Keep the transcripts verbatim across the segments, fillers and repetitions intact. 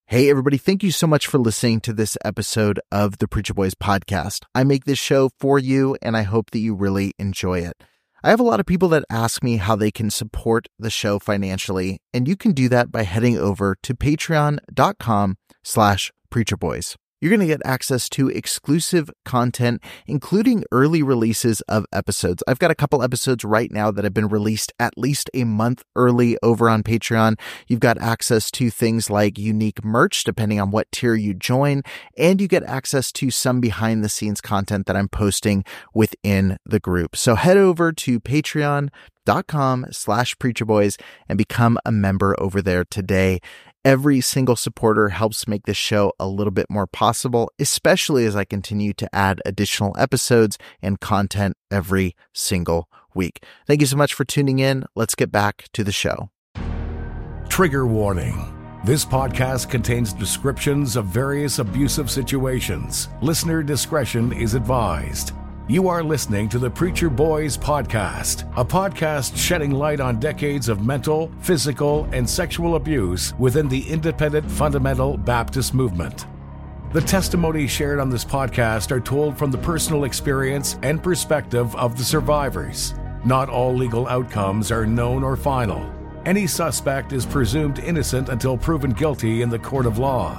Hey, everybody. Thank you so much for listening to this episode of the Preacher Boys podcast. I make this show for you, and I hope that you really enjoy it. I have a lot of people that ask me how they can support the show financially, and you can do that by heading over to patreon.com slash preacherboys. You're going to get access to exclusive content, including early releases of episodes. I've got a couple episodes right now that have been released at least a month early over on Patreon. You've got access to things like unique merch, depending on what tier you join, and you get access to some behind-the-scenes content that I'm posting within the group. So head over to patreon.com slash preacherboys and become a member over there today. Every single supporter helps make this show a little bit more possible, especially as I continue to add additional episodes and content every single week. Thank you so much for tuning in. Let's get back to the show. Trigger warning. This podcast contains descriptions of various abusive situations. Listener discretion is advised. You are listening to the Preacher Boys podcast, a podcast shedding light on decades of mental, physical, and sexual abuse within the independent fundamental Baptist movement. The testimonies shared on this podcast are told from the personal experience and perspective of the survivors. Not all legal outcomes are known or final. Any suspect is presumed innocent until proven guilty in the court of law.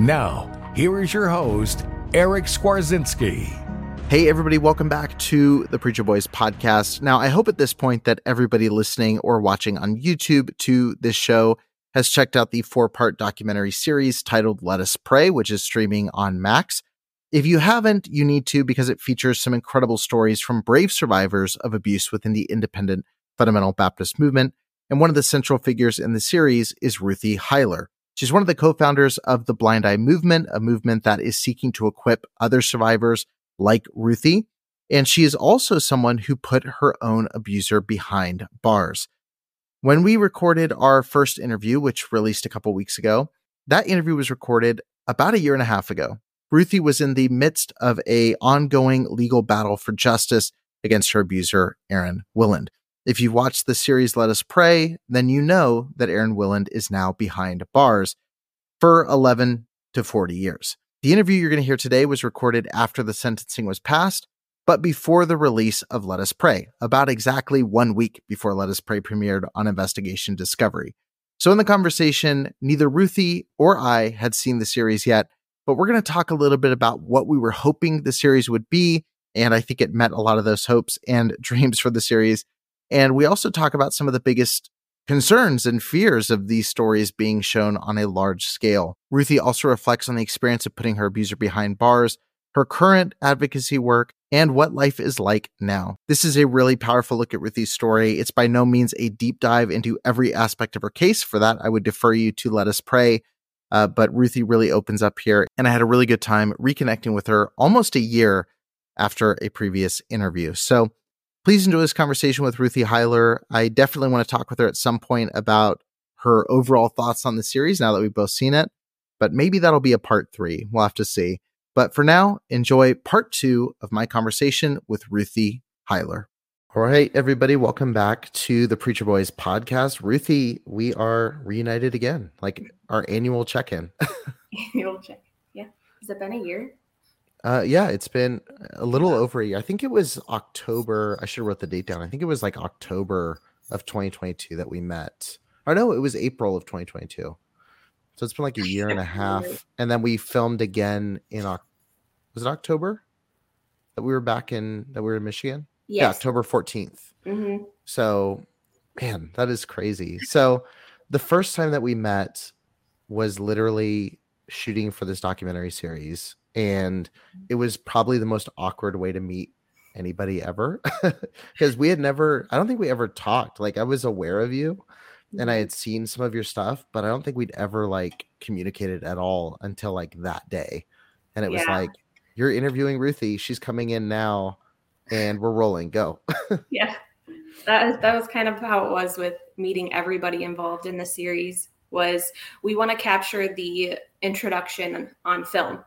Now, here is your host, Eric Skwarczynski. Hey, everybody, welcome back to the Preacher Boys podcast. Now, I hope at this point that everybody listening or watching on YouTube to this show has checked out the four-part documentary series titled Let Us Pray, which is streaming on Max. If you haven't, you need to, because it features some incredible stories from brave survivors of abuse within the independent fundamental Baptist movement. And one of the central figures in the series is Ruthie Heiler. She's one of the co-founders of the Blind Eye Movement, a movement that is seeking to equip other survivors like Ruthie, and she is also someone who put her own abuser behind bars. When we recorded our first interview, which released a couple weeks ago, that interview was recorded about a year and a half ago. Ruthie was in the midst of a ongoing legal battle for justice against her abuser, Aaron Willand. If you've watched the series Let Us Pray, then you know that Aaron Willand is now behind bars for eleven to forty years. The interview you're going to hear today was recorded after the sentencing was passed, but before the release of Let Us Pray, about exactly one week before Let Us Pray premiered on Investigation Discovery. So in the conversation, neither Ruthie or I had seen the series yet, but we're going to talk a little bit about what we were hoping the series would be, and I think it met a lot of those hopes and dreams for the series. And we also talk about some of the biggest concerns and fears of these stories being shown on a large scale. Ruthie also reflects on the experience of putting her abuser behind bars, her current advocacy work, and what life is like now. This is a really powerful look at Ruthie's story. It's by no means a deep dive into every aspect of her case. For that, I would defer you to Let Us Pray. Uh, but Ruthie really opens up here, and I had a really good time reconnecting with her almost a year after a previous interview. So please enjoy this conversation with Ruthie Heiler. I definitely want to talk with her at some point about her overall thoughts on the series now that we've both seen it, but maybe that'll be a part three. We'll have to see. But for now, enjoy part two of my conversation with Ruthie Heiler. All right, everybody, welcome back to the Preacher Boys podcast. Ruthie, we are reunited again, like our annual check-in. Annual check. Yeah. Has it been a year? Uh, yeah, it's been a little over a year. I think it was October. I should have wrote the date down. I think it was like October of twenty twenty-two that we met. Or no, it was April of twenty twenty-two. So it's been like a year and a half. And then we filmed again in, was it October that we were back in, that we were in Michigan? Yes. Yeah, October fourteenth. Mm-hmm. So, man, that is crazy. So the first time that we met was literally shooting for this documentary series. And it was probably the most awkward way to meet anybody ever, because we had never, I don't think we ever talked. Like, I was aware of you and I had seen some of your stuff, but I don't think we'd ever like communicated at all until like that day. And it was Yeah. like, you're interviewing Ruthie. She's coming in now and we're rolling. Go. Yeah. That is, that was kind of how it was with meeting everybody involved in the series. Was we want to capture the introduction on film.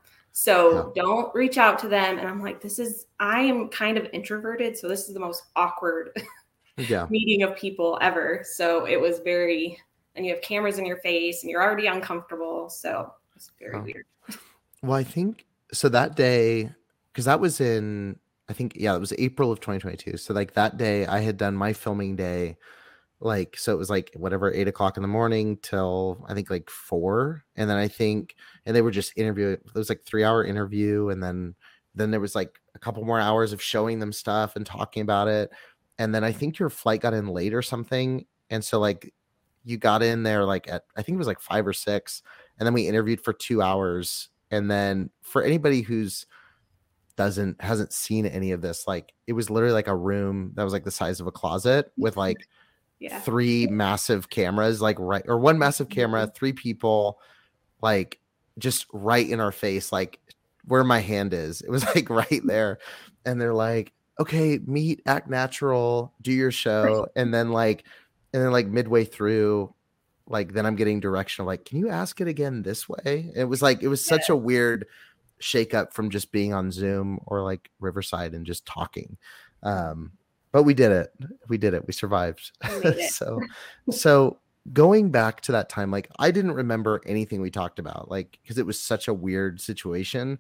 So Yeah. don't reach out to them. And I'm like, this is, I am kind of introverted. So this is the most awkward Yeah. meeting of people ever. So it was very, and you have cameras in your face and you're already uncomfortable. So it's very Oh. weird. Well, I think so that day, because that was in, I think, yeah, it was April of twenty twenty-two. So like that day I had done my filming day, like, so it was like whatever, eight o'clock in the morning till I think like four. And then I think, and they were just interviewing, it was like three hour interview. And then, then there was like a couple more hours of showing them stuff and talking about it. And then I think your flight got in late or something. And so like you got in there like at, I think it was like five or six. And then we interviewed for two hours. And then for anybody who's doesn't, hasn't seen any of this, like it was literally like a room that was like the size of a closet with like Yeah. three massive cameras, like right, or one massive camera, three people, like just right in our face, like where my hand is. It was like right there. And they're like, okay, meet, act natural, do your show. And then like, and then like midway through, like, then I'm getting direction of like, can you ask it again this way? It was like, it was such Yeah. a weird shakeup from just being on Zoom or like Riverside and just talking. Um, but we did it. We did it. We survived. We made it. so, so going back to that time, like I didn't remember anything we talked about, like, because it was such a weird situation.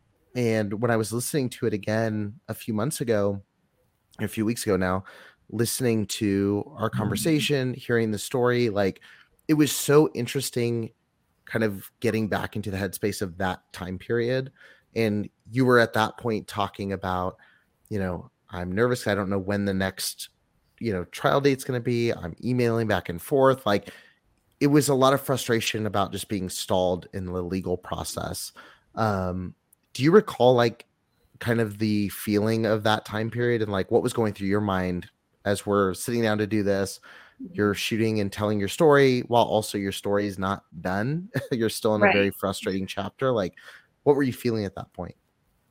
And when I was listening to it again a few months ago, a few weeks ago now, listening to our conversation, hearing the story, like it was so interesting kind of getting back into the headspace of that time period. And you were at that point talking about, you know, I'm nervous. I don't know when the next, you know, trial date's going to be. I'm emailing back and forth. Like it was a lot of frustration about just being stalled in the legal process. Um, do you recall like kind of the feeling of that time period and like what was going through your mind as we're sitting down to do this? You're shooting and telling your story while also your story is not done. You're still in Right. a very frustrating chapter. Like, what were you feeling at that point?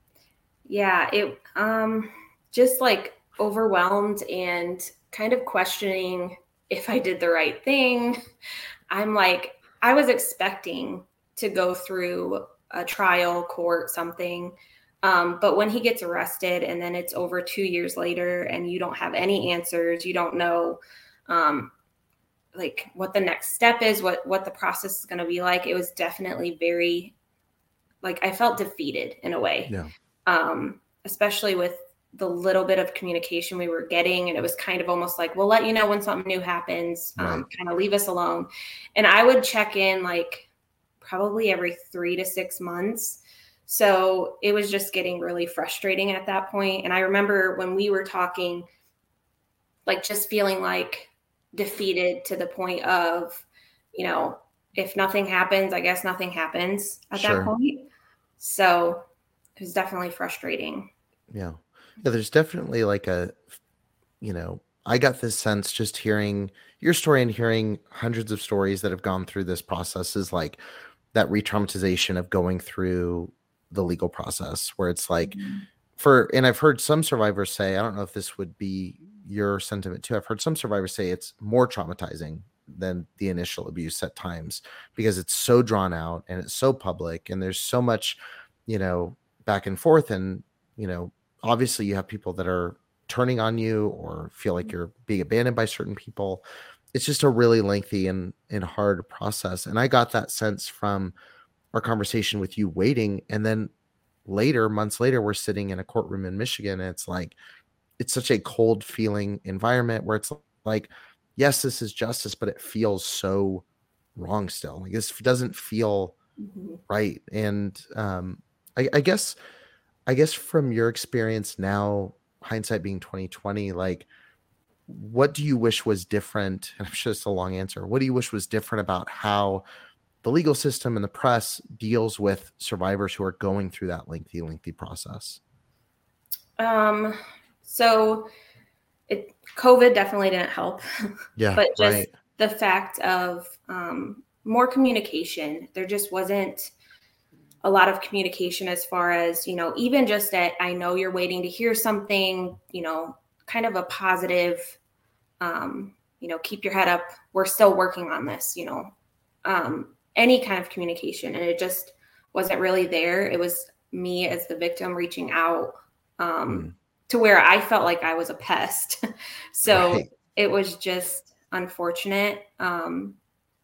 Yeah, it um just like overwhelmed and kind of questioning if I did the right thing. I'm like, I was expecting to go through a trial, court, something. Um, but when he gets arrested and then it's over two years later and you don't have any answers, you don't know um, like what the next step is, what, what the process is going to be like. It was definitely very, like, I felt defeated in a way, Yeah. um, especially with the little bit of communication we were getting. And it was kind of almost like, we'll let you know when something new happens, um, Right. kind of leave us alone. And I would check in like probably every three to six months. So it was just getting really frustrating at that point. And I remember when we were talking, like just feeling like defeated to the point of, you know, if nothing happens, I guess nothing happens at Sure. that point. So it was definitely frustrating. Yeah. Yeah. There's definitely like a, you know, I got this sense just hearing your story and hearing hundreds of stories that have gone through this process is like that re-traumatization of going through the legal process where it's like Mm-hmm. for, and I've heard some survivors say, I don't know if this would be your sentiment too. I've heard some survivors say it's more traumatizing than the initial abuse at times because it's so drawn out and it's so public and there's so much, you know, back and forth. And, you know, obviously you have people that are turning on you or feel like you're being abandoned by certain people. It's just a really lengthy and, and hard process. And I got that sense from our conversation with you waiting. And then later, months later, we're sitting in a courtroom in Michigan. And it's like, it's such a cold feeling environment where it's like, yes, this is justice, but it feels so wrong still. Like this doesn't feel Mm-hmm. right. And um, I, I guess, I guess from your experience now, hindsight being twenty twenty, like, what do you wish was different? And I'm sure it's a long answer. What do you wish was different about how the legal system and the press deals with survivors who are going through that lengthy, lengthy process? Um, so it, COVID definitely didn't help. Yeah. But just right. the fact of um, more communication, there just wasn't a lot of communication as far as, you know, even just that I know you're waiting to hear something, you know, kind of a positive, um, you know, keep your head up. We're still working on this, you know, um, any kind of communication. And it just wasn't really there. It was me as the victim reaching out um, mm. to where I felt like I was a pest. So right. It was just unfortunate. Um,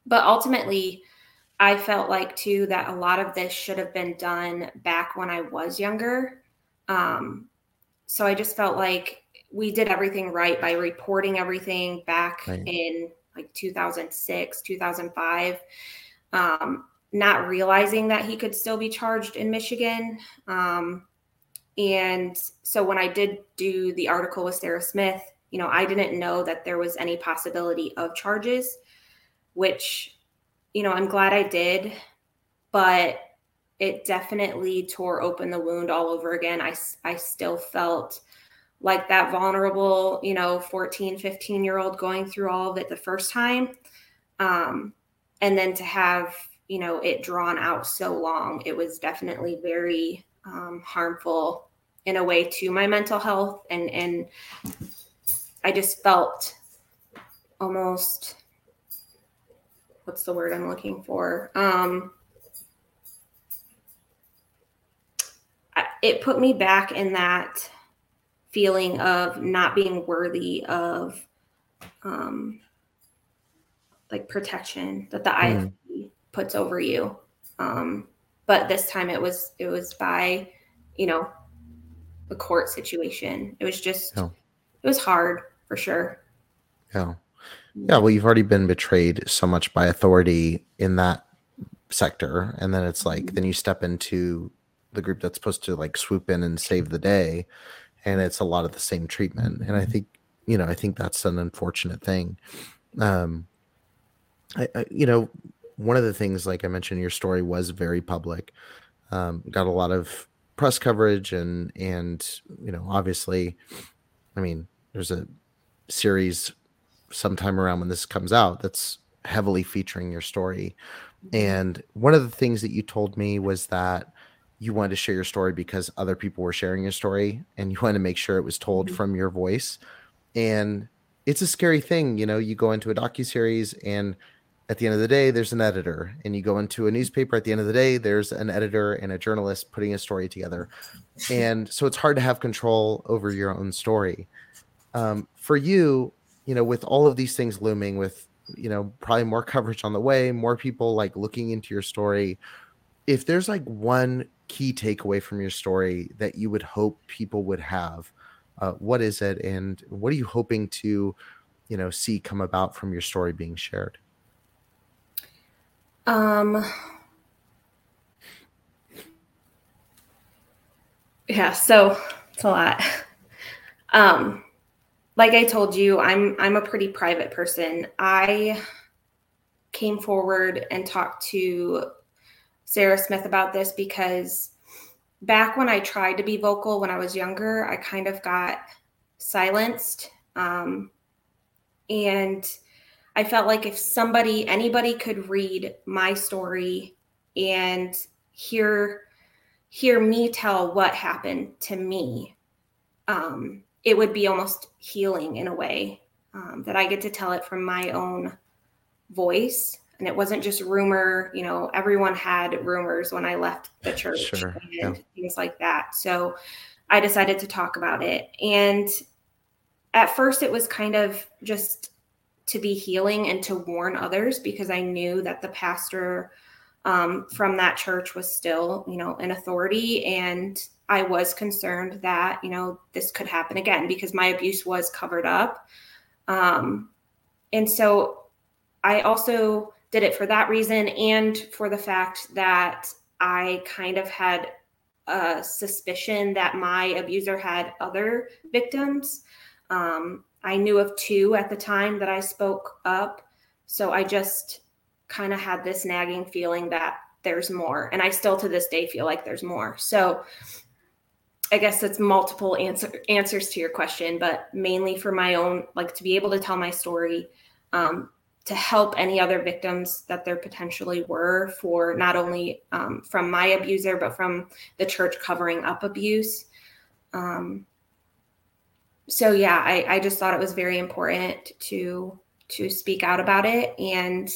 But ultimately, I felt like too that a lot of this should have been done back when I was younger. Um, so I just felt like we did everything right by reporting everything back Right. in like two thousand six, two thousand five, um, not realizing that he could still be charged in Michigan. Um, and so when I did do the article with Sarah Smith, you know, I didn't know that there was any possibility of charges, which, you know, I'm glad I did, but it definitely tore open the wound all over again. I, I still felt like that vulnerable, you know, fourteen, fifteen year old going through all of it the first time. Um, and then to have, you know, it drawn out so long, it was definitely very um, harmful in a way to my mental health. And, and I just felt almost, what's the word I'm looking for? Um, I, it put me back in that feeling of not being worthy of um, like protection that the mm. I F B puts over you. Um, but this time it was, it was by, you know, the court situation. It was just, yeah. It was hard for sure. Yeah. Yeah. Well, you've already been betrayed so much by authority in that sector. And then it's like, mm-hmm. then you step into the group that's supposed to like swoop in and save the day. And it's a lot of the same treatment. And I think, you know, I think that's an unfortunate thing. Um, I, I, you know, one of the things, like I mentioned, your story was very public, um, got a lot of press coverage and, and, you know, obviously, I mean, there's a series sometime around when this comes out that's heavily featuring your story. And one of the things that you told me was that you wanted to share your story because other people were sharing your story and you wanted to make sure it was told mm-hmm. from your voice. And it's a scary thing. You know, you go into a docuseries and at the end of the day, there's an editor, and you go into a newspaper. At the end of the day, there's an editor and a journalist putting a story together. And so it's hard to have control over your own story. Um, for you, you know, with all of these things looming, with, you know, probably more coverage on the way, more people like looking into your story, if there's like one key takeaway from your story that you would hope people would have, uh, what is it? And what are you hoping to, you know, see come about from your story being shared? Um, yeah, so it's a lot. Um, like I told you, I'm, I'm a pretty private person. I came forward and talked to Sarah Smith about this because back when I tried to be vocal when I was younger, I kind of got silenced. Um, and I felt like if somebody, anybody could read my story and hear, hear me tell what happened to me, um, it would be almost healing in a way, um, that I get to tell it from my own voice. And it wasn't just rumor, you know, everyone had rumors when I left the church sure. and yeah. things like that. So I decided to talk about it. And at first it was kind of just to be healing and to warn others, because I knew that the pastor um, from that church was still, you know, an authority. And I was concerned that, you know, this could happen again because my abuse was covered up. Um, and so I also did it for that reason and for the fact that I kind of had a suspicion that my abuser had other victims. Um, I knew of two at the time that I spoke up. So I just kind of had this nagging feeling that there's more. And I still to this day feel like there's more. So I guess it's multiple answer, answers to your question, but mainly for my own, like to be able to tell my story, um, to help any other victims that there potentially were, for not only um, from my abuser, but from the church covering up abuse. Um, so yeah, I, I just thought it was very important to, to speak out about it. And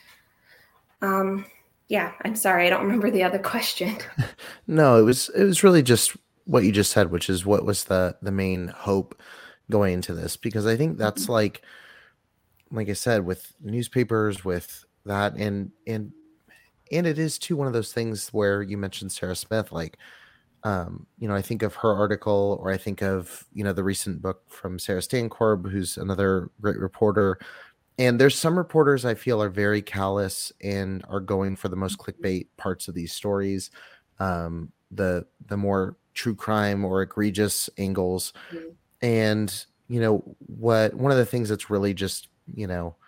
um, yeah, I'm sorry, I don't remember the other question. No, it was, it was really just what you just said, which is what was the, the main hope going into this, because I think that's mm-hmm. like, like I said, with newspapers, with that. And, and, and it is too one of those things where you mentioned Sarah Smith, like, um, you know, I think of her article, or I think of, you know, the recent book from Sarah Stankorb, who's another great reporter. And there's some reporters I feel are very callous and are going for the most clickbait parts of these stories, um, the the more true crime or egregious angles. Mhm. And, you know, what one of the things that's really just, you know,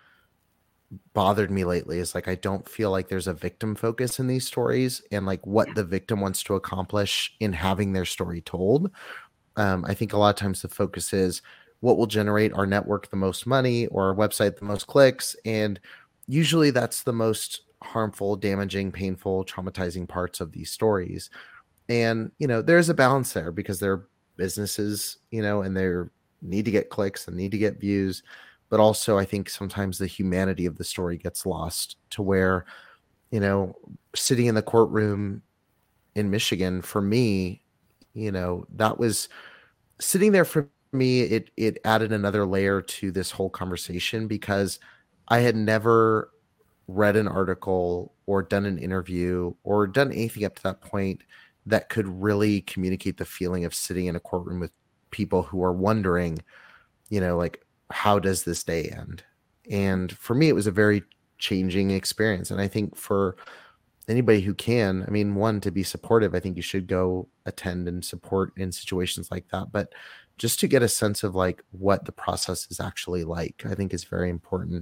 bothered me lately is like, I don't feel like there's a victim focus in these stories and like what Yeah. the victim wants to accomplish in having their story told. Um, I think a lot of times the focus is what will generate our network the most money or our website the most clicks. And usually that's the most harmful, damaging, painful, traumatizing parts of these stories. And, you know, there's a balance there because they're businesses, you know, and they need to get clicks and need to get views. But also, I think sometimes the humanity of the story gets lost to where, you know, sitting in the courtroom in Michigan, for me, you know, that was sitting there for me. It, it added another layer to this whole conversation because I had never read an article or done an interview or done anything up to that point that could really communicate the feeling of sitting in a courtroom with people who are wondering, you know, like, how does this day end? And for me, it was a very changing experience. And I think for anybody who can, I mean, one, to be supportive, I think you should go attend and support in situations like that. But just to get a sense of like what the process is actually like, I think is very important.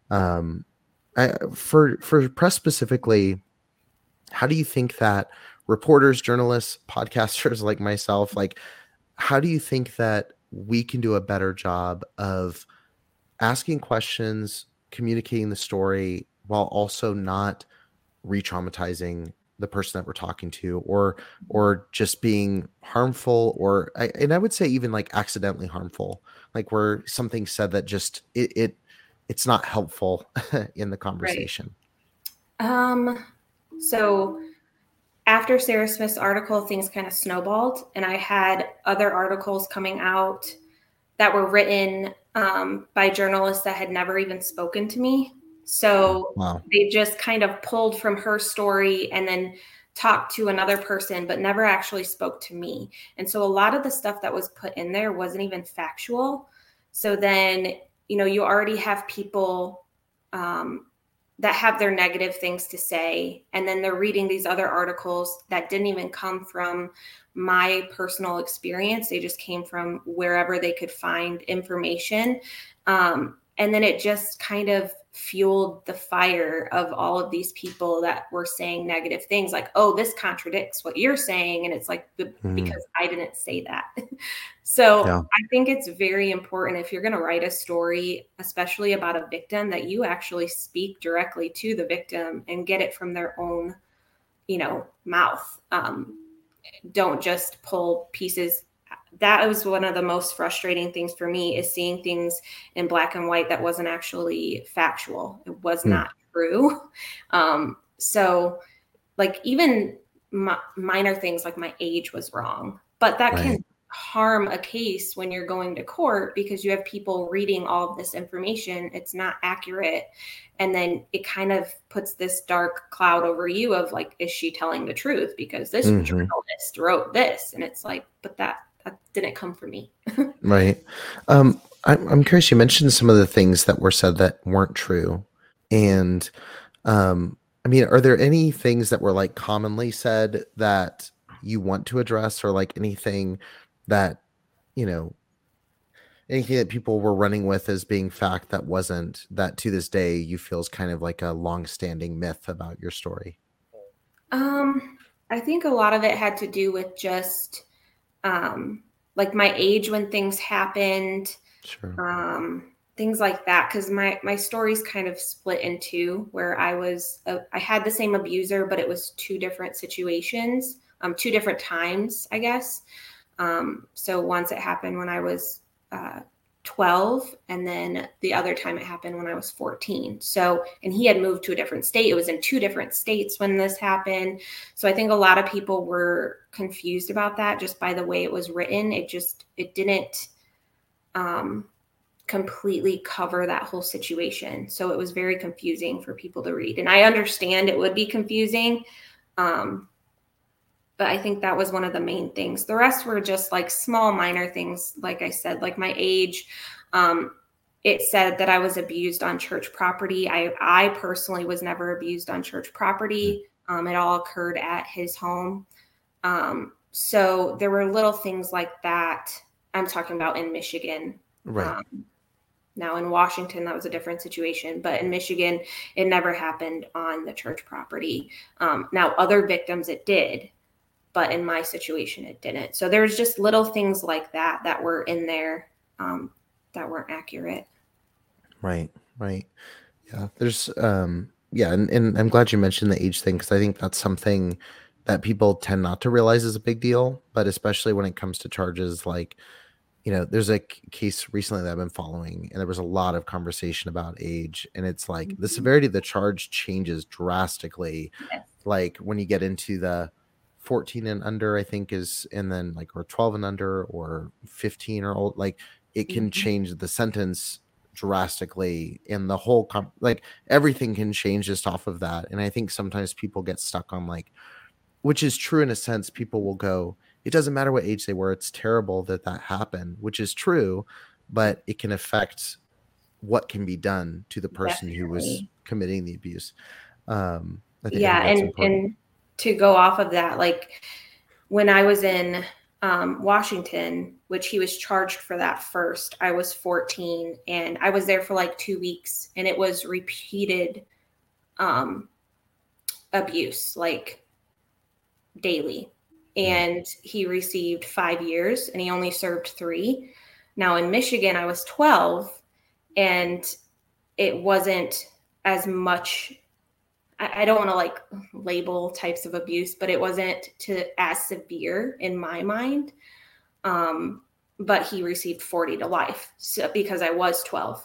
Um, I, for for press specifically, how do you think that reporters, journalists, podcasters like myself, like, how do you think that we can do a better job of asking questions, communicating the story, while also not re-traumatizing the person that we're talking to, or or just being harmful, or I, and I would say even like accidentally harmful, like where something said that just it, it it's not helpful in the Right. conversation. Um, so after Sarah Smith's article, things kind of snowballed, and I had other articles coming out that were written um, by journalists that had never even spoken to me. So Wow. they just kind of pulled from her story and then talked to another person, but never actually spoke to me. And so a lot of the stuff that was put in there wasn't even factual. So then, you know, you already have people um, that have their negative things to say, and then they're reading these other articles that didn't even come from my personal experience. They just came from wherever they could find information. Um, and then it just kind of fueled the fire of all of these people that were saying negative things like, oh, this contradicts what you're saying. And it's like, Mm. because I didn't say that. So Yeah. I think it's very important if you're going to write a story, especially about a victim, that you actually speak directly to the victim and get it from their own, you know, mouth. Um, don't just pull pieces. That was one of the most frustrating things for me, is seeing things in black and white that wasn't actually factual. It was Hmm. not true. Um, so like even mi- minor things like my age was wrong, but that Right. can harm a case when you're going to court because you have people reading all of this information. It's not accurate. And then it kind of puts this dark cloud over you of like, is she telling the truth? Because this Mhm. journalist wrote this. And it's like, but that, that didn't come from me. Right. Um, I'm, I'm curious, you mentioned some of the things that were said that weren't true. And, um, I mean, are there any things that were like commonly said that you want to address, or like anything that, you know, anything that people were running with as being fact that wasn't, that to this day you feel is kind of like a long-standing myth about your story? Um, I think a lot of it had to do with just um, like my age when things happened, Sure. um, things like that. Because my my story's kind of split in two, where I was a, I had the same abuser, but it was two different situations, um, two different times, I guess. Um, so once it happened when I was uh, twelve, and then the other time it happened when I was fourteen. So, and he had moved to a different state. It was in two different states when this happened. So I think a lot of people were confused about that just by the way it was written. It just, it didn't um, completely cover that whole situation. So it was very confusing for people to read. And I understand it would be confusing. Um, but I think that was one of the main things. The rest were just like small, minor things. Like I said, like my age, um, it said that I was abused on church property. I, I personally was never abused on church property. Um, it all occurred at his home. Um, so there were little things like that. I'm talking about in Michigan. Right. Um, now in Washington, that was a different situation, but in Michigan, it never happened on the church property. Um, now other victims, it did, but in my situation, it didn't. So there's just little things like that that were in there um, that weren't accurate. Right. Right. Yeah. There's, um, yeah. And, and I'm glad you mentioned the age thing, because I think that's something that people tend not to realize is a big deal, but especially when it comes to charges like, you know, there's a case recently that I've been following, and there was a lot of conversation about age, and it's like mm-hmm. the severity of the charge changes drastically. Yes. Like when you get into the fourteen and under, I think is, and then like, or twelve and under, or fifteen or old, like it can mm-hmm. change the sentence drastically, and the whole, comp- like everything can change just off of that. And I think sometimes people get stuck on like, which is true in a sense, people will go, it doesn't matter what age they were. It's terrible that that happened, which is true, but it can affect what can be done to the person Definitely. Who was committing the abuse. Um, I think yeah. I think and, and to go off of that, like when I was in um, Washington, which he was charged for that first, I was fourteen, and I was there for like two weeks, and it was repeated um, abuse, like daily. And he received five years and he only served three. Now in Michigan, I was twelve, and it wasn't as much. I, I don't want to like label types of abuse, but it wasn't to as severe in my mind. Um, but he received forty to life, so, because I was twelve.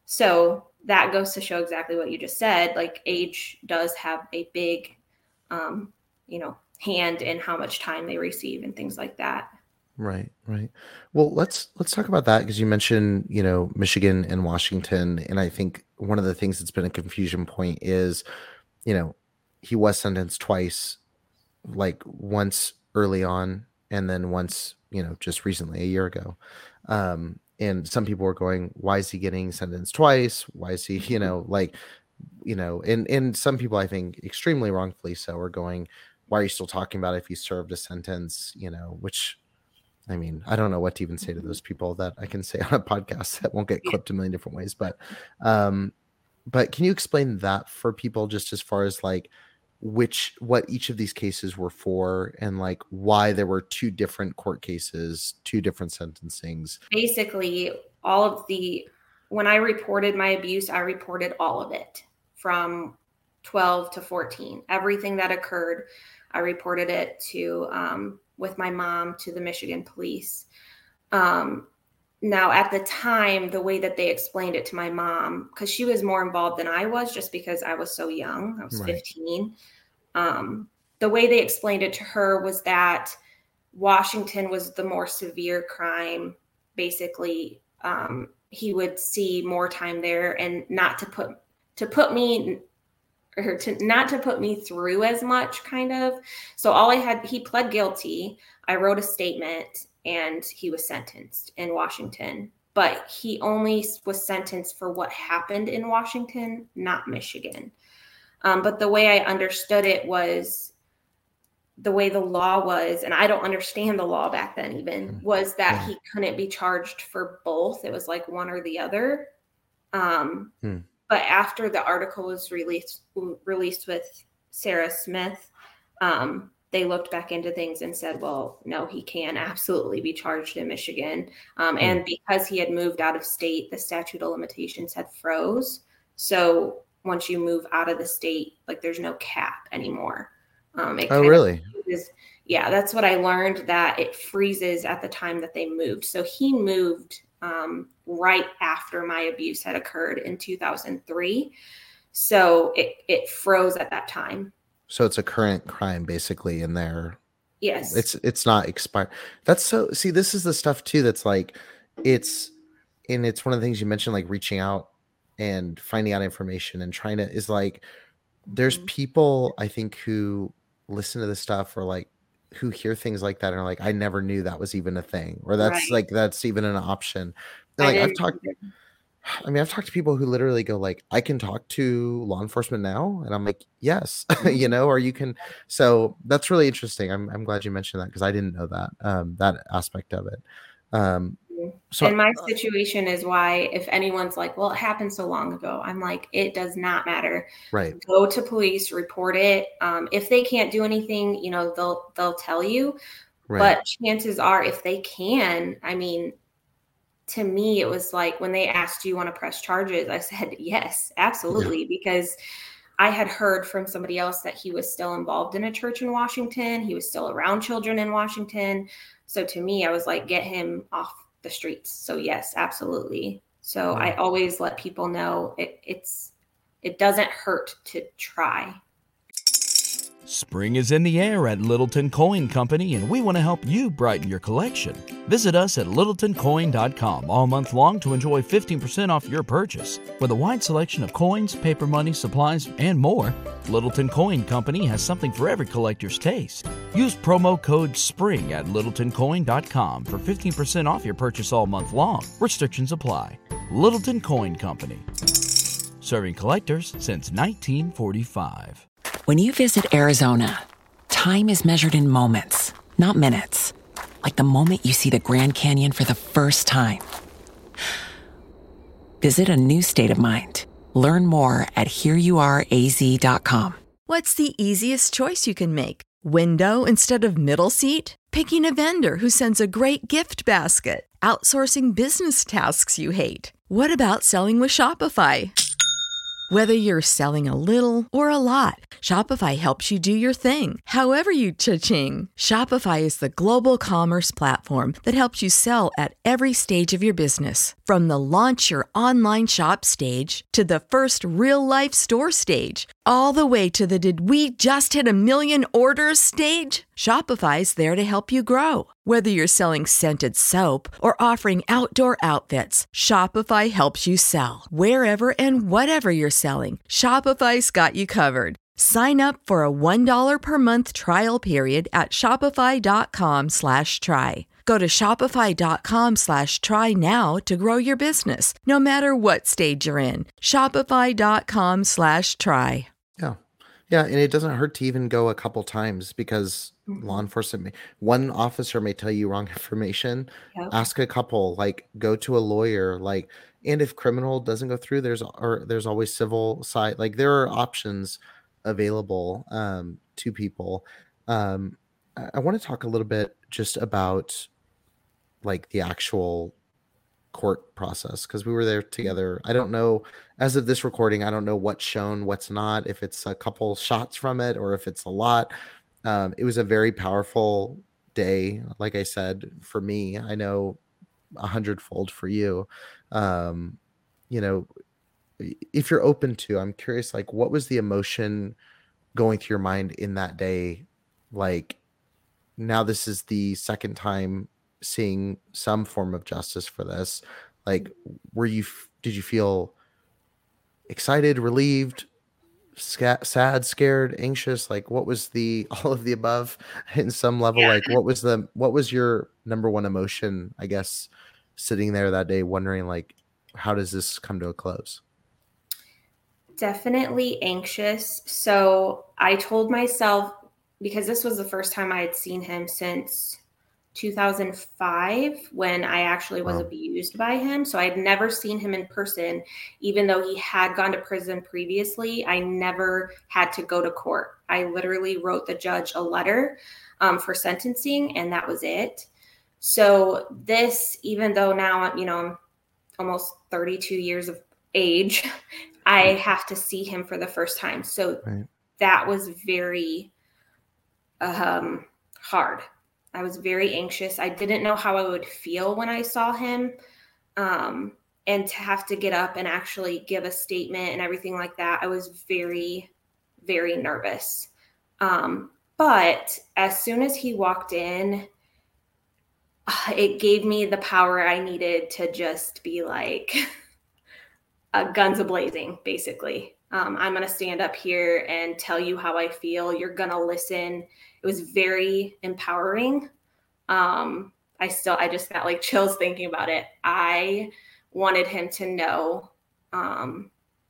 So that goes to show exactly what you just said. Like age does have a big, um, you know, hand in how much time they receive and things like that. Right, right. Well, let's let's talk about that, because you mentioned, you know, Michigan and Washington, and I think one of the things that's been a confusion point is, you know, he was sentenced twice, like once early on and then once, you know, just recently, a year ago. Um, and some people were going, why is he getting sentenced twice? Why is he, you know, like, you know, and and some people, I think extremely wrongfully so, are going, why are you still talking about it if you served a sentence, you know, which, I mean, I don't know what to even say to those people that I can say on a podcast that won't get clipped a million different ways. But, um, but can you explain that for people, just as far as like which, what each of these cases were for, and like why there were two different court cases, two different sentencings? Basically, all of the, when I reported my abuse, I reported all of it from twelve to fourteen, everything that occurred. I reported it to, um, with my mom, to the Michigan police. Um, now, at the time, the way that they explained it to my mom, because she was more involved than I was, just because I was so young, I was right. fifteen. Um, the way they explained it to her was that Washington was the more severe crime. Basically, um, he would see more time there, and not to put to put me. or to not to put me through as much, kind of. So all I had, he pled guilty. I wrote a statement, and he was sentenced in Washington, but he only was sentenced for what happened in Washington, not Michigan. Um, but the way I understood it was, the way the law was, and I don't understand the law back then even, was that yeah. he couldn't be charged for both. It was like one or the other. Um, hmm. But after the article was released, released with Sarah Smith, um, they looked back into things and said, well, no, he can absolutely be charged in Michigan. Um, and because he had moved out of state, the statute of limitations had froze. So once you move out of the state, like there's no cap anymore. Um, it oh, really? Is, yeah, that's what I learned, that it freezes at the time that they moved. So he moved um, right after my abuse had occurred in two thousand three. So it, it froze at that time. So it's a current crime basically in there. Yes. It's, it's not expired. That's so, see, this is the stuff too, that's like, it's, and it's one of the things you mentioned, like reaching out and finding out information and trying to is like, there's Mhm. people I think who listen to this stuff or like who hear things like that and are like, I never knew that was even a thing, or that's Right. like, that's even an option. And I like, I've didn't talked, either. I mean, I've talked to people who literally go like, I can talk to law enforcement now. And I'm like, yes, you Mhm. know, or you can. So that's really interesting. I'm, I'm glad you mentioned that because I didn't know that, um, that aspect of it. Um, so And my uh, situation is why if anyone's like, well, it happened so long ago, I'm like, it does not matter. right, Go to police, report it. Um, if they can't do anything, you know, they'll they'll tell you. right. But chances are, if they can, I mean, to me, it was like when they asked, do you want to press charges? I said, yes, Yeah. absolutely. Because I had heard from somebody else that he was still involved in a church in Washington. He was still around children in Washington. So to me, I was like, get him off the streets. So yes, absolutely. So Yeah. I always let people know it, it's, it doesn't hurt to try. Spring is in the air at Littleton Coin Company, and we want to help you brighten your collection. Visit us at littleton coin dot com all month long to enjoy fifteen percent off your purchase. With a wide selection of coins, paper money, supplies, and more, Littleton Coin Company has something for every collector's taste. Use promo code SPRING at littleton coin dot com for fifteen percent off your purchase all month long. Restrictions apply. Littleton Coin Company. Serving collectors since nineteen forty-five. When you visit Arizona, time is measured in moments, not minutes. Like the moment you see the Grand Canyon for the first time. Visit a new state of mind. Learn more at here you are a z dot com. What's the easiest choice you can make? Window instead of middle seat? Picking a vendor who sends a great gift basket? Outsourcing business tasks you hate? What about selling with Shopify? Whether you're selling a little or a lot, Shopify helps you do your thing, however you cha-ching. Shopify is the global commerce platform that helps you sell at every stage of your business. From the launch your online shop stage to the first real-life store stage, all the way to the did we just hit a million orders stage. Shopify's there to help you grow. Whether you're selling scented soap or offering outdoor outfits, Shopify helps you sell. Wherever and whatever you're selling, Shopify's got you covered. Sign up for a one dollar per month trial period at shopify.com slash try. Go to shopify.com slash try now to grow your business, no matter what stage you're in. Shopify.com slash try. Yeah. Yeah. And it doesn't hurt to even go a couple times because Mhm. law enforcement, may, one officer may tell you wrong information. Yep. Ask a couple, like go to a lawyer, like, and if criminal doesn't go through, there's, or there's always civil side. Like there are options available um, to people. Um, I, I want to talk a little bit just about like the actual court process because we were there together. I don't know, as of this recording, I don't know what's shown, what's not, if it's a couple shots from it or if it's a lot. Um, it was a very powerful day, like I said, for me. I know a hundredfold for you. Um, you know, if you're open to, I'm curious, like, what was the emotion going through your mind in that day? Like, now this is the second time seeing some form of justice for this. Like, were you, did you feel excited, relieved, sca- sad, scared, anxious? Like, what was the, all of the above in some level? Yeah. Like, what was the, what was your number one emotion, I guess, sitting there that day, wondering, like, how does this come to a close? Definitely anxious. So I told myself, because this was the first time I had seen him since two thousand five when I actually was Wow. abused by him. So I had never seen him in person, even though he had gone to prison previously. I never had to go to court. I literally wrote the judge a letter um, for sentencing, and that was it. So this, even though now, you know, I'm almost thirty-two years of age, I have to see him for the first time. So Right. that was very um, hard. I was very anxious. I didn't know how I would feel when I saw him. Um, and to have to get up and actually give a statement and everything like that, I was very, very nervous. Um, but as soon as he walked in, uh, it gave me the power I needed to just be like uh, guns a-blazing, basically. Um, I'm going to stand up here and tell you how I feel. You're going to listen. It was very empowering. Um, I still, I just got like chills thinking about it. I wanted him to know um,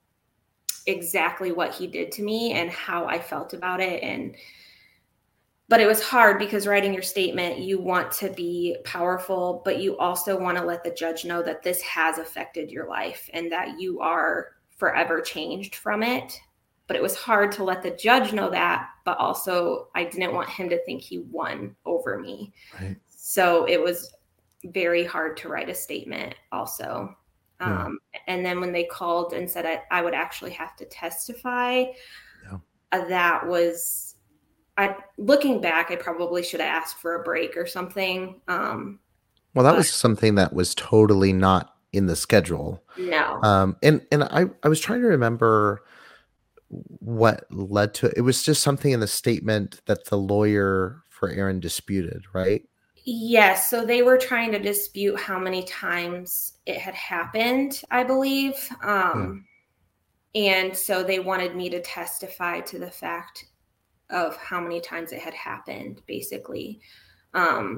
exactly what he did to me and how I felt about it. And, but it was hard because writing your statement, you want to be powerful, but you also want to let the judge know that this has affected your life and that you are forever changed from it. But it was hard to let the judge know that, but also I didn't want him to think he won over me. Right. So it was very hard to write a statement also. Yeah. Um, and then when they called and said I, I would actually have to testify, yeah. uh, that was, I looking back, I probably should have asked for a break or something. Um, well, that but, was something that was totally not in the schedule. No. Um, and, and I, I was trying to remember what led to it. It was just something in the statement that the lawyer for Aaron disputed, right? Yes. So they were trying to dispute how many times it had happened, I believe. Um, yeah. And so they wanted me to testify to the fact of how many times it had happened, basically. Um,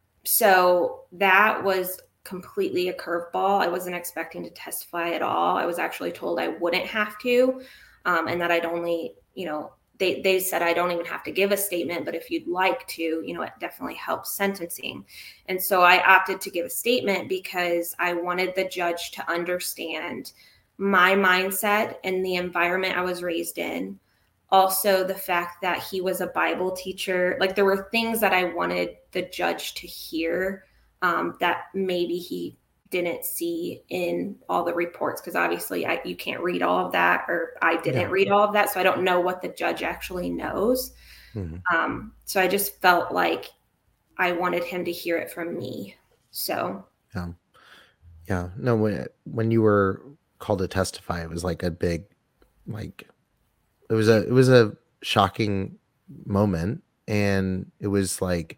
so that was completely a curveball. I wasn't expecting to testify at all. I was actually told I wouldn't have to, um, and that I'd only, you know, they, they said I don't even have to give a statement, but if you'd like to, you know, it definitely helps sentencing. And so I opted to give a statement because I wanted the judge to understand my mindset and the environment I was raised in. Also, the fact that he was a Bible teacher, like there were things that I wanted the judge to hear um, that maybe he didn't see in all the reports, because obviously I, you can't read all of that, or I didn't yeah. read all of that. So I don't know what the judge actually knows. Mm-hmm. Um, so I just felt like I wanted him to hear it from me. So. Yeah. Yeah. No, when, when you were called to testify, it was like a big, like, it was a, it was a shocking moment. And it was like,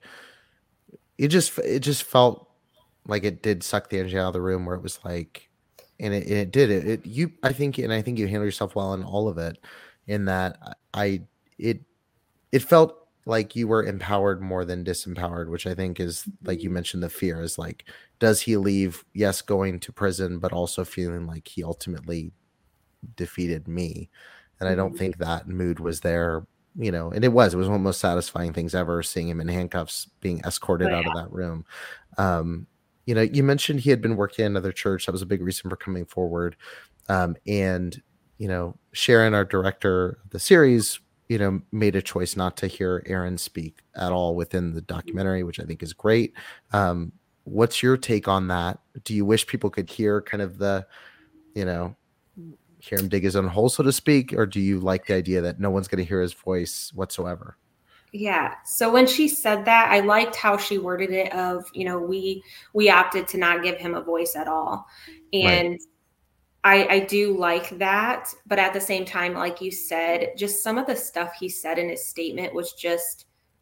it just, it just felt like it did suck the energy out of the room, where it was like, and it, it did it, it, you, I think, and I think you handled yourself well in all of it, in that I, it, it felt like you were empowered more than disempowered, which I think is, like you mentioned, the fear is like, does he leave? Yes, going to prison, but also feeling like he ultimately defeated me. And I don't think that mood was there, you know, and it was, it was one of the most satisfying things ever, seeing him in handcuffs, being escorted oh, yeah. out of that room. Um, you know, you mentioned he had been working in another church. That was a big reason for coming forward. Um, and, you know, Sharon, our director of the series, you know, made a choice not to hear Aaron speak at all within the documentary, which I think is great. Um, what's your take on that? Do you wish people could hear kind of the, you know, hear him dig his own hole, so to speak, or do you like the idea that no one's going to hear his voice whatsoever? Yeah. So when she said that, I liked how she worded it of, you know, we, we opted to not give him a voice at all. And right. I, I do like that. But at the same time, like you said, just some of the stuff he said in his statement was just,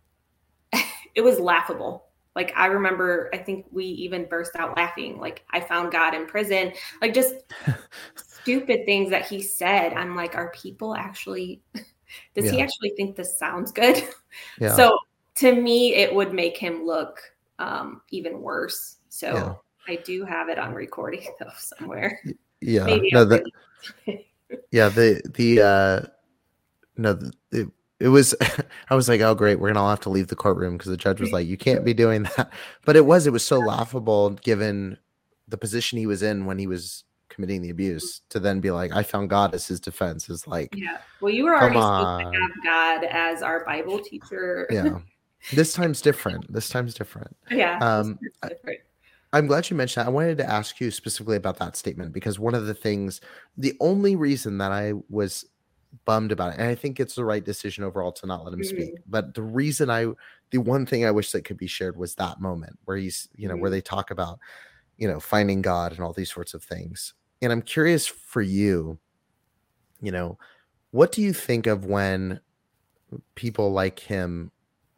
it was laughable. Like, I remember, I think we even burst out laughing. Like, I found God in prison, like just stupid things that he said. I'm like, are people actually, does yeah. he actually think this sounds good? Yeah. So to me, it would make him look um, even worse. So yeah. I do have it on recording though somewhere. Yeah. Maybe no, the, yeah. The, the, uh, no, the, the it was, I was like, oh, great. We're going to all have to leave the courtroom, because the judge was like, you can't be doing that. But it was, it was so laughable given the position he was in when he was committing the abuse, to then be like, I found God as his defense, is like, yeah. Well, you were already supposed to have God as our Bible teacher. Yeah. This time's different. This time's different. Yeah. Um, different. I, I'm glad you mentioned that. I wanted to ask you specifically about that statement, because one of the things, the only reason that I was bummed about it, and I think it's the right decision overall to not let him mm-hmm. speak, but the reason I, the one thing I wish that could be shared was that moment where he's, you know, mm-hmm. where they talk about, you know, finding God and all these sorts of things. And I'm curious for you, you know, what do you think of when people like him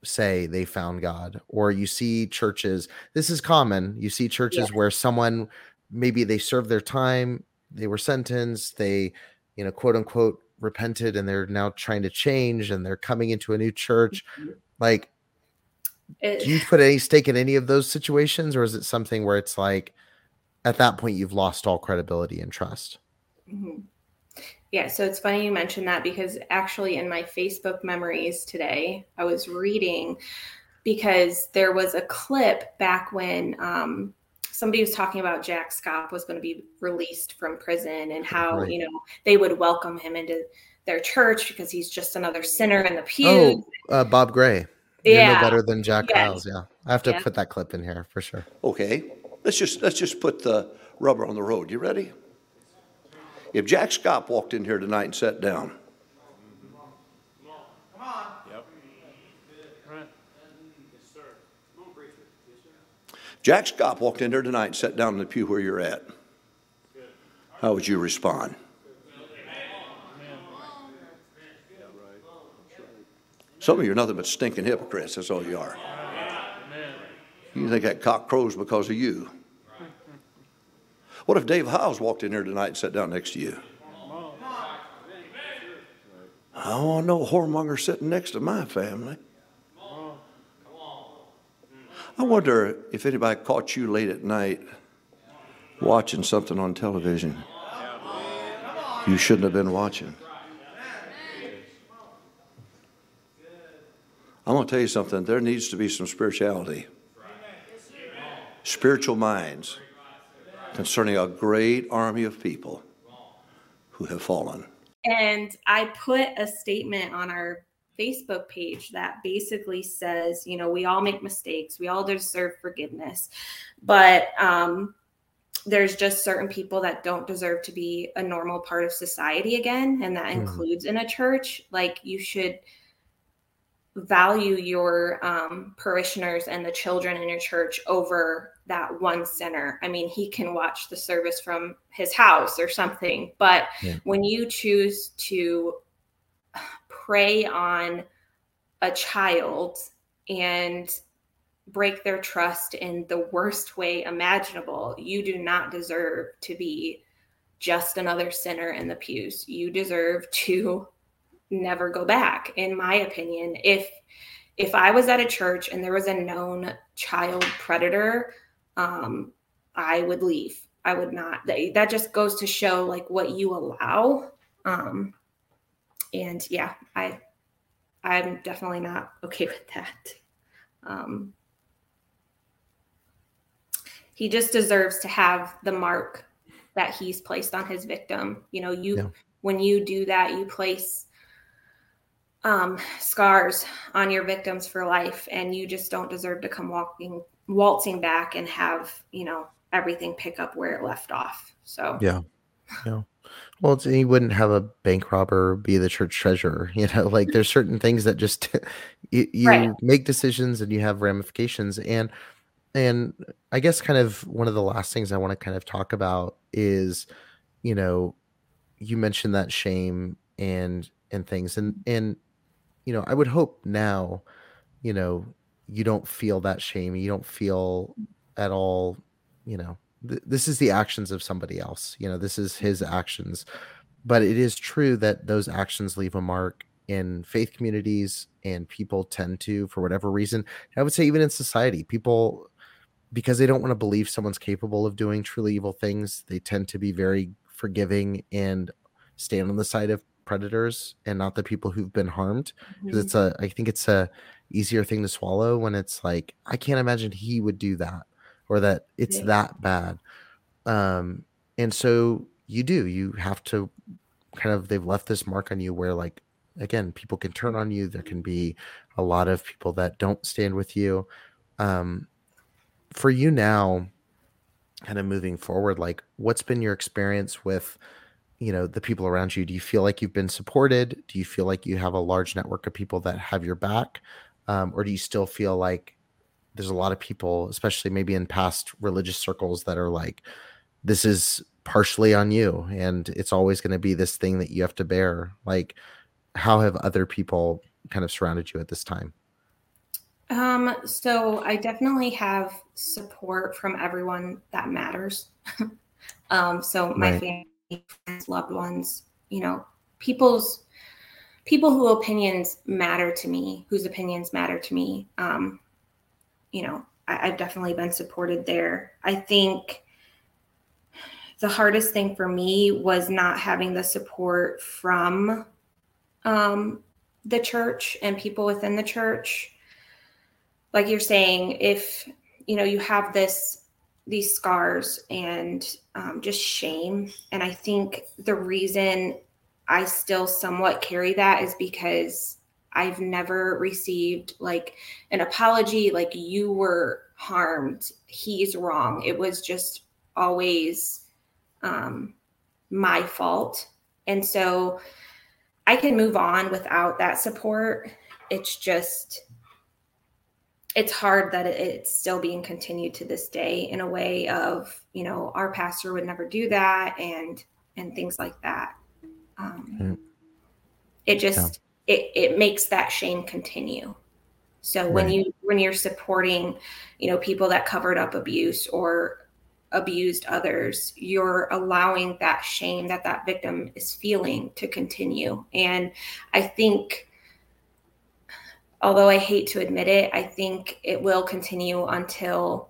say they found God, or you see churches, this is common. You see churches Yeah. where someone, maybe they served their time, they were sentenced, they, you know, quote unquote, repented, and they're now trying to change and they're coming into a new church. Like, It, do you put any stake in any of those situations, or is it something where it's like, at that point, you've lost all credibility and trust? mm-hmm. Yeah, so it's funny you mentioned that, because actually in my Facebook memories today, I was reading, because there was a clip back when um, somebody was talking about Jack Schaap was going to be released from prison, and how, right. you know, they would welcome him into their church because he's just another sinner in the pews. Oh, uh, Bob Gray. Yeah. You're no better than Jack yes. Kyles. Yeah. I have to yeah. put that clip in here for sure. Okay. Let's just let's just put the rubber on the road. You ready? If Jack Schaap walked in here tonight and sat down. Come on. Yep. Right. Yes, sir. Come on, preacher. Yes, sir. Jack Schaap walked in here tonight and sat down in the pew where you're at. Good. How would you respond? Some of you are nothing but stinking hypocrites. That's all you are. You think that cock crows because of you. What if Dave Howes walked in here tonight and sat down next to you? I don't want no whoremonger sitting next to my family. I wonder if anybody caught you late at night watching something on television you shouldn't have been watching. I'm going to tell you something. There needs to be some spirituality, spiritual minds concerning a great army of people who have fallen. And I put a statement on our Facebook page that basically says, you know, we all make mistakes. We all deserve forgiveness. But um, there's just certain people that don't deserve to be a normal part of society again. And that mm. includes in a church. Like, you should value your um, parishioners and the children in your church over that one sinner. I mean, he can watch the service from his house or something, but yeah. when you choose to prey on a child and break their trust in the worst way imaginable, you do not deserve to be just another sinner in the pews. You deserve to never go back, in my opinion. If if I was at a church and there was a known child predator, um, I would leave. I would not. That, that just goes to show like what you allow. Um, and yeah, I I'm definitely not okay with that. Um, he just deserves to have the mark that he's placed on his victim. You know, you yeah. when you do that, you place um, scars on your victims for life, and you just don't deserve to come walking, waltzing back and have, you know, everything pick up where it left off. So, yeah. Yeah. Well, it's, you wouldn't have a bank robber be the church treasurer, you know, like there's certain things that just, you, you right. make decisions and you have ramifications. And, and I guess kind of one of the last things I want to kind of talk about is, you know, you mentioned that shame and, and things and, and, you know, I would hope now, you know, you don't feel that shame. You don't feel at all, you know, th- this is the actions of somebody else. You know, this is his actions. But it is true that those actions leave a mark in faith communities, and people tend to, for whatever reason, I would say even in society, people, because they don't want to believe someone's capable of doing truly evil things, they tend to be very forgiving and stand on the side of predators and not the people who've been harmed. Because mm-hmm. it's a, I think it's a easier thing to swallow when it's like, I can't imagine he would do that, or that it's yeah. that bad. Um, and so you do, you have to kind of, they've left this mark on you where, like, again, people can turn on you. There can be a lot of people that don't stand with you. Um, for you now, kind of moving forward, like, what's been your experience with, you know, the people around you? Do you feel like you've been supported? Do you feel like you have a large network of people that have your back? Um, or do you still feel like there's a lot of people, especially maybe in past religious circles, that are like, this is partially on you and it's always going to be this thing that you have to bear? Like, how have other people kind of surrounded you at this time? Um, so I definitely have support from everyone that matters. um, so my Right. family, friends, loved ones, you know, people's people whose opinions matter to me, whose opinions matter to me. Um, you know, I, I've definitely been supported there. I think the hardest thing for me was not having the support from um, the church and people within the church. Like you're saying, if, you know, you have this, these scars and um, just shame. And I think the reason I still somewhat carry that is because I've never received like an apology, like you were harmed, he's wrong. It was just always um, my fault. And so I can move on without that support. It's just, it's hard that it's still being continued to this day in a way of, you know, our pastor would never do that and, and things like that. Um, mm. It just, yeah. it, it makes that shame continue. So right. when you, when you're supporting, you know, people that covered up abuse or abused others, you're allowing that shame that that victim is feeling to continue. And I think, although I hate to admit it, I think it will continue until,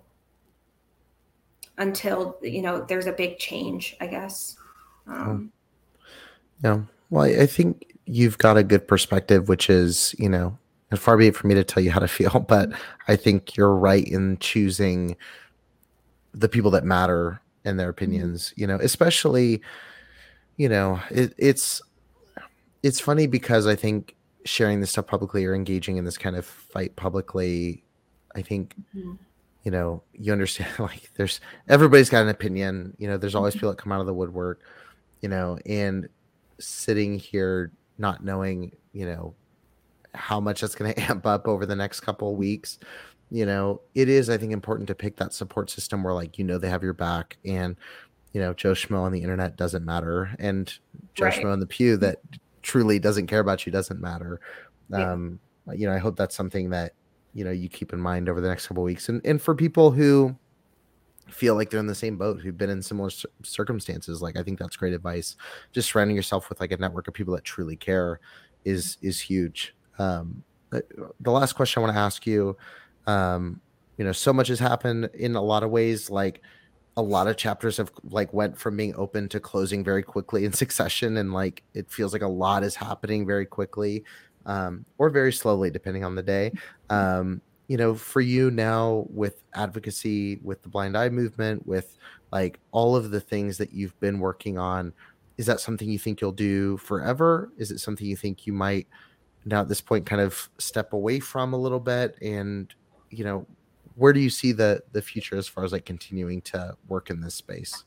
until, you know, there's a big change, I guess. Um, yeah. Well, I think you've got a good perspective, which is, you know, and far be it for me to tell you how to feel, but I think you're right in choosing the people that matter and their opinions, you know, especially, you know, it, it's, it's funny because I think sharing this stuff publicly or engaging in this kind of fight publicly, I think, mm-hmm. you know, you understand, like there's, everybody's got an opinion, you know, there's always mm-hmm. people that come out of the woodwork, you know, and sitting here not knowing, you know, how much that's going to amp up over the next couple of weeks, you know, it is, I think, important to pick that support system where, like, you know, they have your back and, you know, Joe Schmo on the internet doesn't matter. And Joe right. Schmo in the pew that truly doesn't care about you doesn't matter. Yeah. Um, you know, I hope that's something that, you know, you keep in mind over the next couple of weeks. And, and for people who feel like they're in the same boat, who've been in similar c- circumstances, like, I think that's great advice. Just surrounding yourself with like a network of people that truly care is, is huge. Um, the last question I want to ask you, um, you know, so much has happened in a lot of ways. Like a lot of chapters have like went from being open to closing very quickly in succession. And like, it feels like a lot is happening very quickly, um, or very slowly, depending on the day. Um, you know, for you now with advocacy, with the Blind Eye Movement, with like all of the things that you've been working on, is that something you think you'll do forever? Is it something you think you might now at this point kind of step away from a little bit? And, you know, where do you see the the future as far as like continuing to work in this space?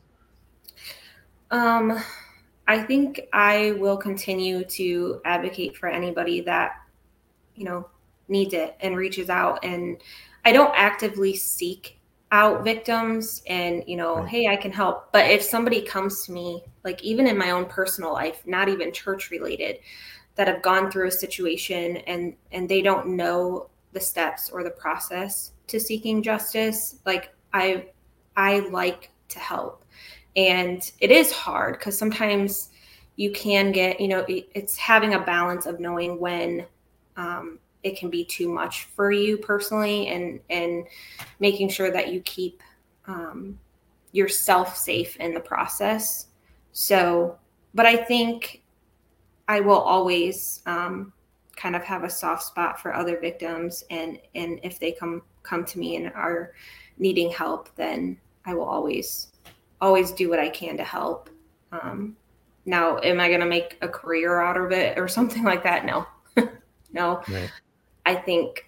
Um, I think I will continue to advocate for anybody that, you know, needs it and reaches out. And I don't actively seek out victims and, you know, right. hey, I can help. But if somebody comes to me, like even in my own personal life, not even church related, that have gone through a situation and, and they don't know the steps or the process to seeking justice, like I, I like to help. And it is hard because sometimes you can get, you know, it's having a balance of knowing when um, it can be too much for you personally and, and making sure that you keep um, yourself safe in the process. So, but I think I will always um, kind of have a soft spot for other victims. And, and if they come, come to me and are needing help, then I will always, always do what I can to help. Um, now, am I going to make a career out of it or something like that? No, no. Right. I think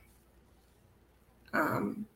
um,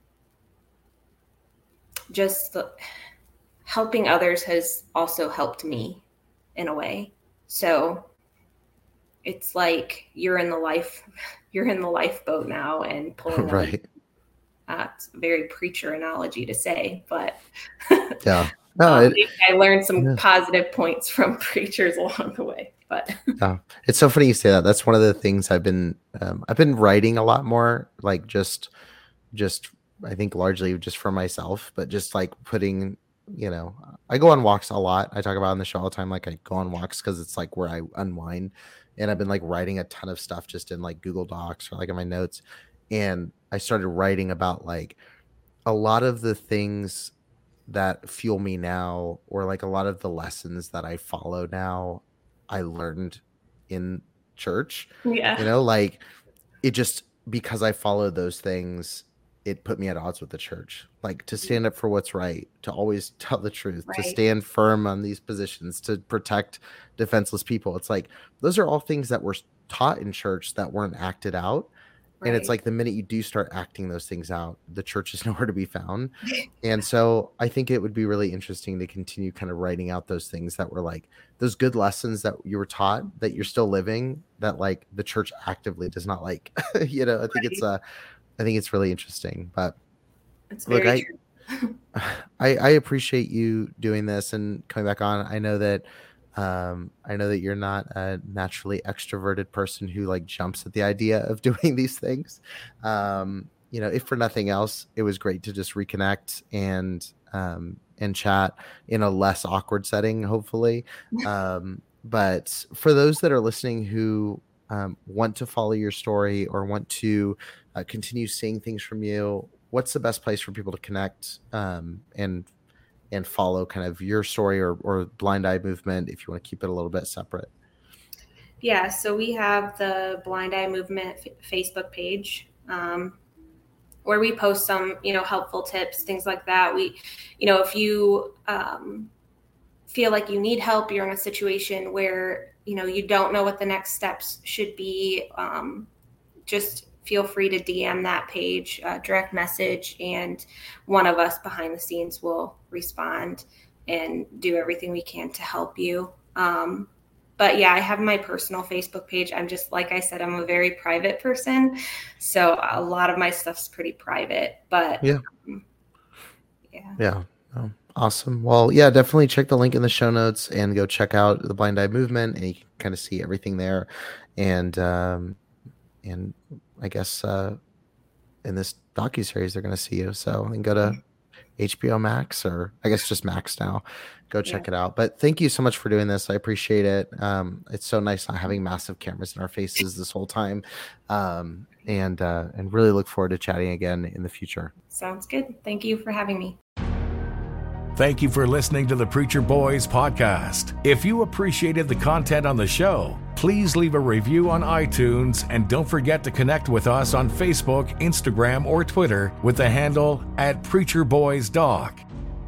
just the, helping others has also helped me in a way. So it's like you're in the life, you're in the lifeboat now and pulling right. Uh, it's a very preacher analogy to say, but yeah, No, um, it, maybe I learned some yeah. positive points from preachers along the way. But oh, it's so funny you say that. That's one of the things I've been um, I've been writing a lot more, like just just I think largely just for myself, but just like putting, you know, I go on walks a lot. I talk about on the show all the time, like I go on walks because it's like where I unwind. And I've been like writing a ton of stuff just in like Google Docs or like in my notes. And I started writing about like a lot of the things that fuel me now, or like a lot of the lessons that I follow now, I learned in church. yeah, You know, like it just, because I followed those things, it put me at odds with the church. Like to stand up for what's right, to always tell the truth, right. to stand firm on these positions, to protect defenseless people. It's like, those are all things that were taught in church that weren't acted out. Right. And it's like the minute you do start acting those things out, the church is nowhere to be found. And so I think it would be really interesting to continue kind of writing out those things that were like those good lessons that you were taught that you're still living, that like the church actively does not like. You know, I think right. it's uh I think it's really interesting. But it's look, very I, true. I I appreciate you doing this and coming back on. I know that Um, I know that you're not a naturally extroverted person who like jumps at the idea of doing these things. Um, you know, if for nothing else, it was great to just reconnect and, um, and chat in a less awkward setting, hopefully. Um, but for those that are listening who, um, want to follow your story or want to uh, continue seeing things from you, what's the best place for people to connect, um, and and follow kind of your story or, or Blind Eye Movement, if you want to keep it a little bit separate? Yeah, so we have the Blind Eye Movement f- Facebook page, um, where we post some, you know, helpful tips, things like that. We, you know, if you um, feel like you need help, you're in a situation where, you know, you don't know what the next steps should be, um, just feel free to D M that page, uh, direct message, and one of us behind the scenes will respond and do everything we can to help you. Um, but yeah, I have my personal Facebook page. I'm just, like I said, I'm a very private person. So a lot of my stuff's pretty private, but yeah. Um, yeah. Yeah. Oh, awesome. Well, yeah, definitely check the link in the show notes and go check out the Blind Eye Movement, and you can kind of see everything there. And, um, and I guess uh, in this docuseries, they're going to see you. So I can go to H B O Max, or I guess just Max now. Go check yeah. it out. But thank you so much for doing this. I appreciate it. Um, it's so nice not having massive cameras in our faces this whole time. Um, and uh, and really look forward to chatting again in the future. Sounds good. Thank you for having me. Thank you for listening to the Preacher Boys podcast. If you appreciated the content on the show, please leave a review on iTunes, and don't forget to connect with us on Facebook, Instagram, or Twitter with the handle at Preacher Boys Doc.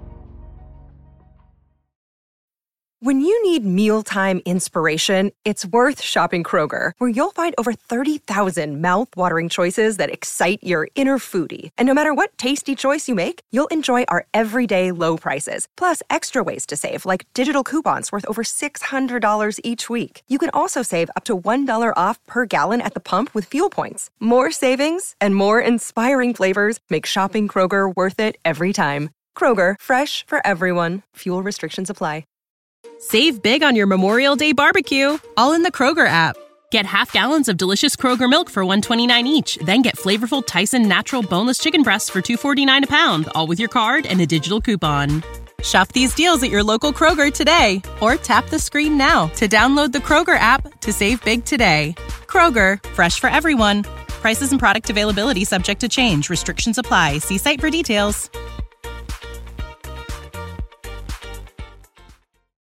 When you need mealtime inspiration, it's worth shopping Kroger, where you'll find over thirty thousand mouth-watering choices that excite your inner foodie. And no matter what tasty choice you make, you'll enjoy our everyday low prices, plus extra ways to save, like digital coupons worth over six hundred dollars each week. You can also save up to one dollar off per gallon at the pump with fuel points. More savings and more inspiring flavors make shopping Kroger worth it every time. Kroger, fresh for everyone. Fuel restrictions apply. Save big on your Memorial Day barbecue, all in the Kroger app. Get half gallons of delicious Kroger milk for one dollar and twenty-nine cents each. Then get flavorful Tyson natural boneless chicken breasts for two dollars and forty-nine cents a pound, all with your card and a digital coupon. Shop these deals at your local Kroger today, or tap the screen now to download the Kroger app to save big today. Kroger, fresh for everyone. Prices and product availability subject to change. Restrictions apply. See site for details.